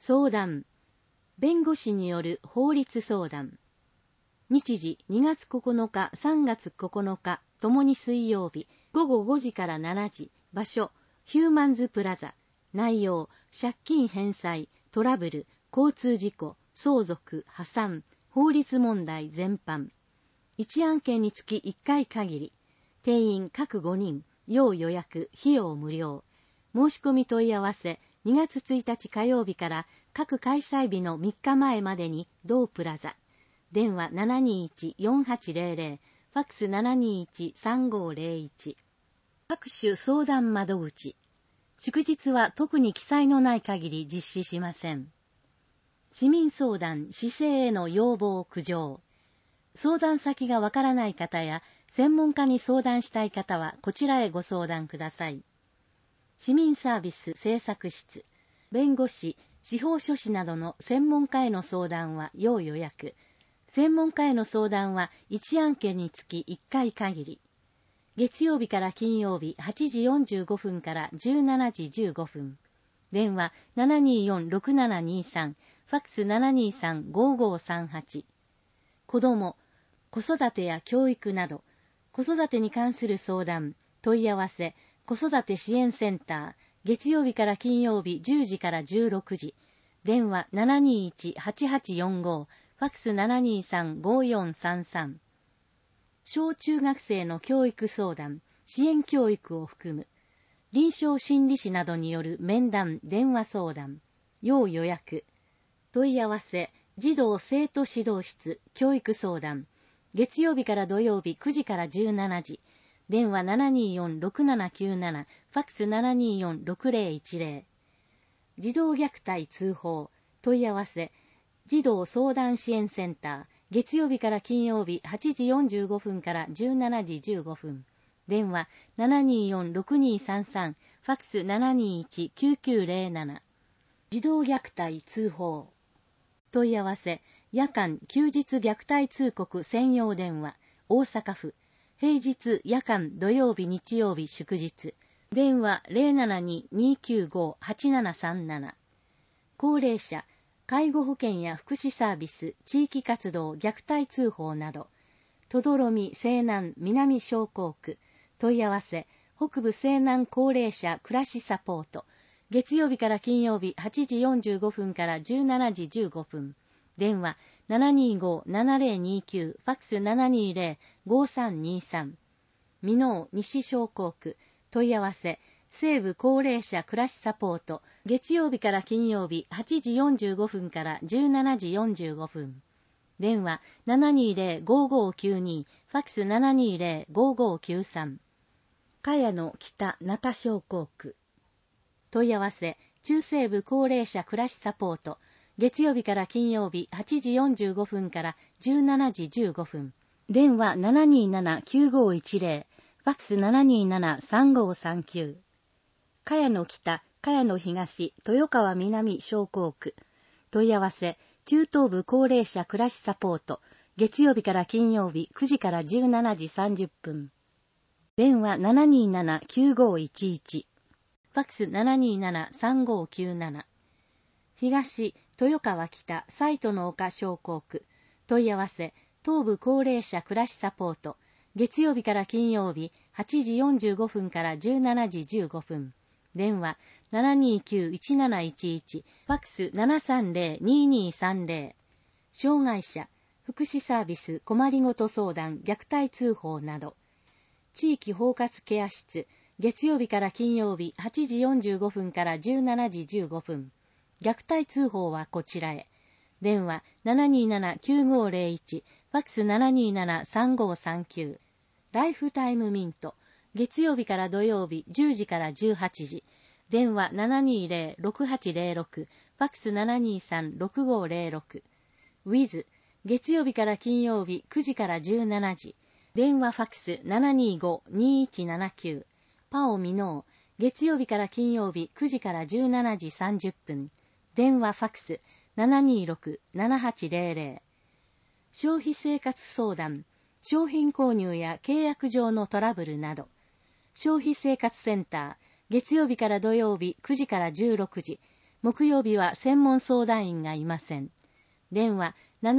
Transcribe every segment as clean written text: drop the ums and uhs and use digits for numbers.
相談。弁護士による法律相談。日時2月9日、3月9日、ともに水曜日、午後5時から7時、場所、ヒューマンズプラザ。内容、借金返済、トラブル、交通事故、相続、破産、法律問題全般。1案件につき1回限り。定員各5人、要予約、費用無料。申し込み問い合わせ、2月1日火曜日から各開催日の3日前までに同プラザ。電話 721-4800、ファックス 721-3501。各種相談窓口。祝日は特に記載のない限り実施しません。市民相談、市政への要望苦情。相談先がわからない方や専門家に相談したい方はこちらへご相談ください。市民サービス政策室。弁護士、司法書士などの専門家への相談は要予約。専門家への相談は1案件につき1回限り。月曜日から金曜日8時45分から17時15分。電話 724-6723、ファックス 723-5538。子供、子育てや教育など、子育てに関する相談、問い合わせ、子育て支援センター、月曜日から金曜日10時から16時。電話 721-8845、ファックス 723-5433。小中学生の教育相談、支援教育を含む、臨床心理士などによる面談、電話相談、要予約、問い合わせ、児童生徒指導室、教育相談、月曜日から土曜日9時から17時、電話 724-6797、ファックス 724-6010。児童虐待通報、問い合わせ、児童相談支援センター、月曜日から金曜日8時45分から17時15分。電話 724-6233、ファックス 721-9907。児童虐待通報。問い合わせ、夜間休日虐待通告専用電話、大阪府。平日夜間土曜日日曜日祝日。電話 072-295-8737。高齢者、介護保険や福祉サービス、地域活動、虐待通報など、等々力西南南商工区、問い合わせ、北部西南高齢者暮らしサポート、月曜日から金曜日8時45分から17時15分、電話 725-7029、ファックス 720-5323、箕面西商工区、問い合わせ、西部高齢者暮らしサポート、月曜日から金曜日8時45分から17時45分。電話 720-5592、ファックス 720-5593。茅野北中商工区。問い合わせ、中西部高齢者暮らしサポート、月曜日から金曜日8時45分から17時15分。電話 727-9510、ファックス 727-3539。茅野北、茅野東、豊川南商工区。問い合わせ、中東部高齢者暮らしサポート、月曜日から金曜日9時から17時30分。電話 727-9511。ファックス 727-3597。東、豊川北、西都の丘商工区。問い合わせ、東部高齢者暮らしサポート、月曜日から金曜日8時45分から17時15分。電話 729-1711、ファックス 730-2230。障害者、福祉サービス、困りごと相談、虐待通報など。地域包括ケア室、月曜日から金曜日8時45分から17時15分。虐待通報はこちらへ。電話 727-9501、ファックス 727-3539。ライフタイムミント。月曜日から土曜日10時から18時。電話 720-6806、ファックス 723-6506。ウィズ。月曜日から金曜日9時から17時。電話ファックス 725-2179。パオミノー。月曜日から金曜日9時から17時30分。電話ファックス 726-7800。消費生活相談。商品購入や契約上のトラブルなど。消費生活センター。月曜日から土曜日9時から16時。 木曜日は専門相談員がいません。電話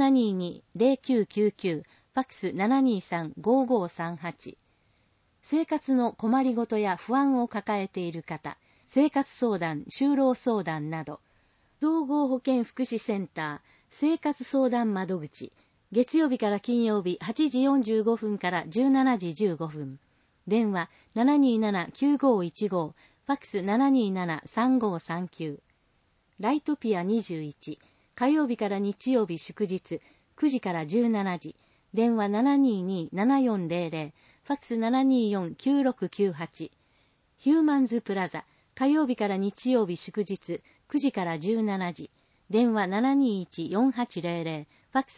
722-0999、ファックス 723-5538。生活の困りごとや不安を抱えている方、生活相談、就労相談など、総合保健福祉センター、生活相談窓口、月曜日から金曜日8時45分から17時15分。電話 727-9515、ファックス 727-3539。ライトピア21、火曜日から日曜日祝日、9時から17時。電話 722-7400、ファックス 724-9698。ヒューマンズプラザ、火曜日から日曜日祝日、9時から17時。電話 721-4800、ファックス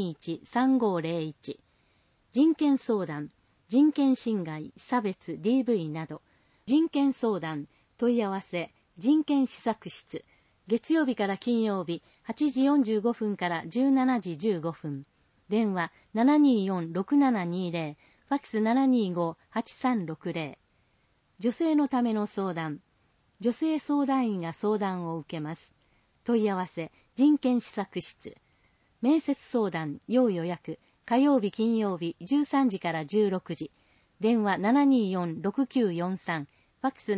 721-3501。人権相談、人権侵害、差別、DV など、人権相談、問い合わせ、人権施策室、月曜日から金曜日、8時45分から17時15分。電話 724-6720、ファックス 725-8360。女性のための相談、女性相談員が相談を受けます。問い合わせ、人権施策室。面接相談、要予約、火曜日金曜日13時から16時。電話 724-6943、ファックス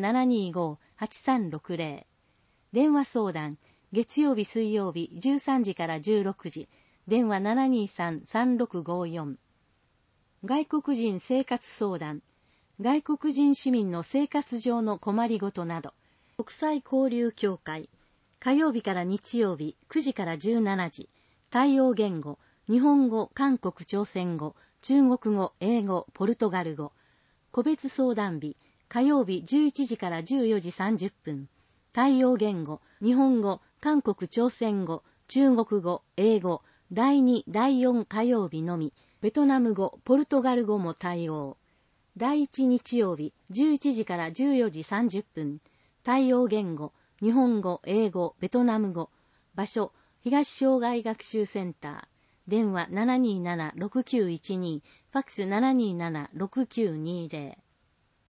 725-8360。電話相談、月曜日水曜日13時から16時。電話 723-3654。外国人生活相談、外国人市民の生活上の困りごとなど、国際交流協会、火曜日から日曜日9時から17時。対応言語、日本語、韓国朝鮮語、中国語、英語、ポルトガル語。個別相談日、火曜日11時から14時30分。対応言語、日本語、韓国朝鮮語、中国語、英語、第2、第4火曜日のみ、ベトナム語、ポルトガル語も対応。第1日曜日11時から14時30分。対応言語、日本語、英語、ベトナム語。場所、東障害学習センター。電話 727-6912、ファックス 727-6920。